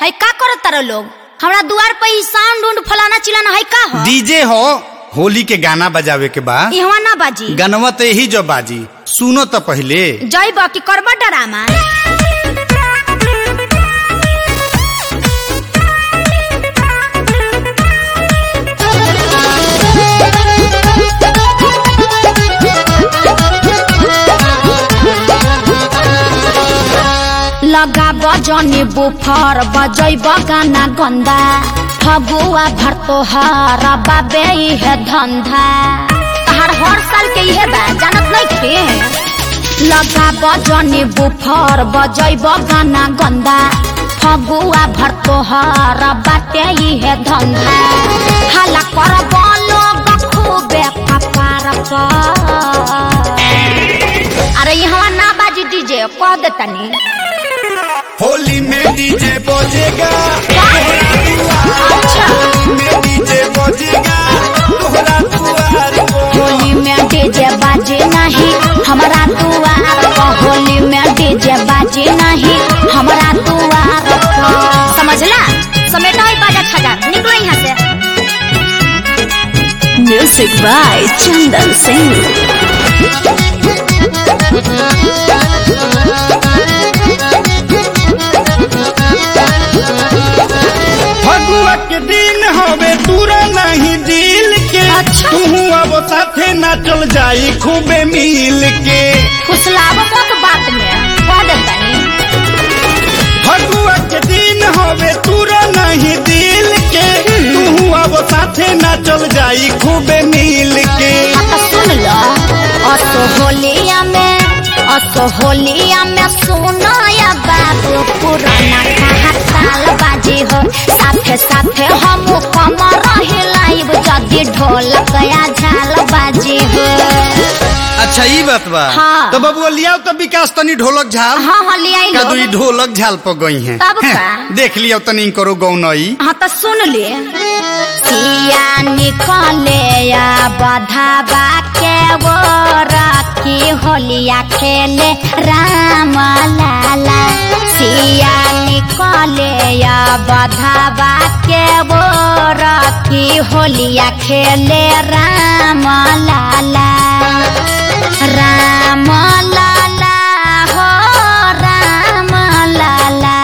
है का करत तारो लोग? हमरा दुआर पे ही साउंड उंड फलाना चिलाना है का हो? डीजे हो, होली के गाना बजावे के बा। इहवा ना बाजी। गानवा तो यही जो बाजी, सुनो तो पहले। जइब की करब डरामा? लगा बजनी बुफर बजैब गाना गंदा, फगुआ भर तोहर बाबे है धंधा। हर साल के ये बा, जानत नहीं थे? लगा बजनी बुफर बजैब गाना गंदा, फगुआ भर तोहर बाटे है धंधा। हाला करब लोग खूबे कपार पर। अरे यहाँ ना बाजी डीजे, कह देतनी। होली में डीजे बजेगा, अच्छा में डीजे बजेगा, तोहरा दुआर पर। होली में डीजे बाजे नहीं हमारा दुआर पर। होली में डीजे बाजे नहीं हमारा दुआर पर। समझला? समेटा ही बाजा छजा, निकलो यहाँ से। Music by Chandan Singh. फगुआ के दिन हवे दूरा नहीं दिल के। अच्छा। तू अब साथे ना चल जाई खूबे मिल के। फुसलावो मत बात में, कह देतनी। फगुआ के दिन हवे दूरा नहीं दिल के। तू अब साथे ना चल जाई खूबे मिल के। तो सुन लो, असो होलिया में सुनो या बाबू पुराना कहा ताल बाजी हो। साथे साथे हम कमर हिलाइब जदी ढोलक या झाल बाजी हो। अच्छा ये बात बा। हाँ। तो बबुआ लियाओ तो विकास तनी ढोलक झाल। हाँ लियाई लो। कदू ढोलक झाल पर गई हैं। तब का? देख लियो तनी करो गौनई। हाँ तो सुन ले। सिया निकले या बधावा के वो रखी होलिया खेले राम लाला। सिया निकले या बधावा के वो रखी होलिया खेले राम लाला। राम लाला हो राम लाला,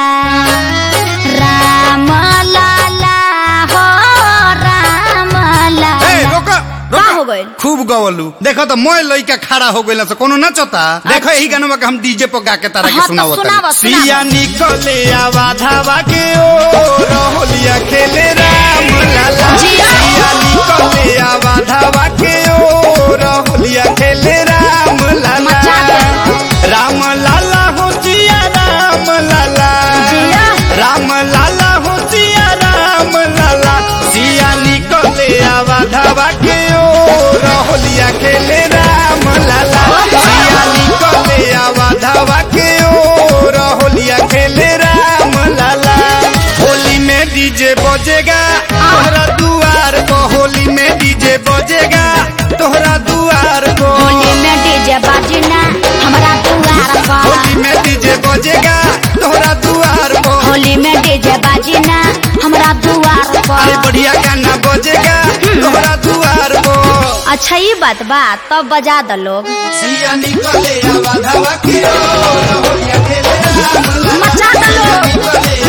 राम लाला हो राम लाला। का हो गइल? खूब गवलू। देखो तो मोय लइका खड़ा हो गइल से कोनो नचता। देखो यही गाना के हम डीजे पर गा के तारा के हाँ, तो सुनावत। सुनावा। सिया निकले आवा धावा के ओ होलिया खेले राम लाला। सिया निकले आवा धावा के ओ होलिया खेले राम लाला। राम लाला हो सिया राम लाला। राम लाला हो सिया राम लाला। सिया निकले आवा धावा के होलिया खेले राम लाला। सिया निकले आवा धावा के होलिया खेले राम लाला। होली में डीजे बजेगा तोहरा दुआर को। होली में डीजे बजेगा तोहरा दुआर को। होली में डीजे बाजना हमारा दुआर पर। होली में डीजे बजेगा तोहरा दुआर को। होली में डीजे बाजना हमारा दुआर अरे पर। बढ़िया गाना बजेगा तोहरा दुआर को। अच्छा ये बात बा, तब बजा दो लोग। सिया निकले आवा धावा के होलिया खेले राम लाला। मचा दो लोग। निकले